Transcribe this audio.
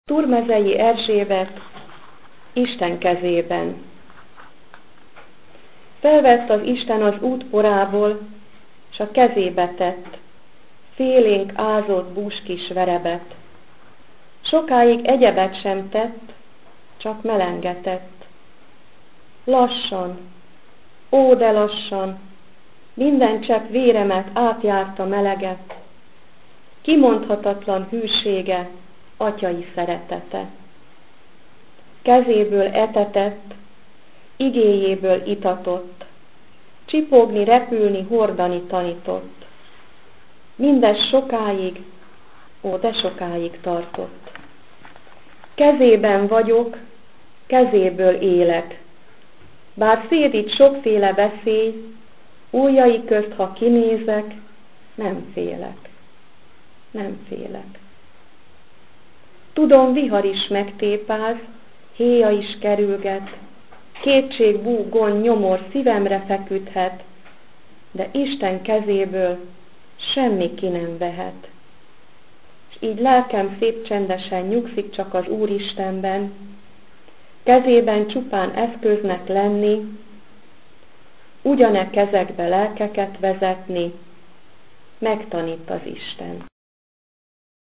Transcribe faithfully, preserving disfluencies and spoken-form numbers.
Turmezei Erzsébet Isten kezében. Felvett az Isten az útporából, s a kezébe tett, félénk ázott búskis verebet. Sokáig egyebet sem tett, csak melengetett. Lassan, ó de lassan, minden csepp véremet átjárta meleget, kimondhatatlan hűsége, atyai szeretete. Kezéből etetett, igéjéből itatott, csipogni, repülni, hordani tanított. Mindez sokáig, ó de sokáig tartott. Kezében vagyok, kezéből élek, bár szédít sokféle veszély, ujjai közt, ha kinézek, nem félek, nem félek. Tudom, vihar is megtépáz, héja is kerülget, kétség, bú, gond, nyomor szívemre feküdhet, de Isten kezéből semmi ki nem vehet. És így lelkem szép csendesen nyugszik csak az Úristenben, kezében csupán eszköznek lenni, ugyane kezekbe lelkeket vezetni, megtanít az Isten.